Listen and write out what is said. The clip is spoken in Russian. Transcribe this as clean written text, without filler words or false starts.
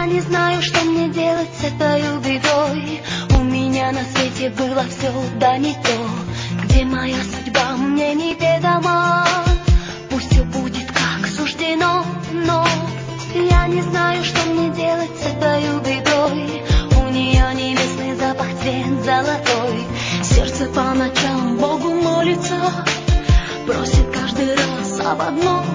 Я не знаю, что мне делать с этой бедой. У меня на свете было все, да не то. Где моя судьба, мне неведомо. Пусть все будет как суждено, но я не знаю, что мне делать с этой бедой. У нее небесный запах, цвет золотой. Сердце по ночам Богу молится, просит каждый раз об одном.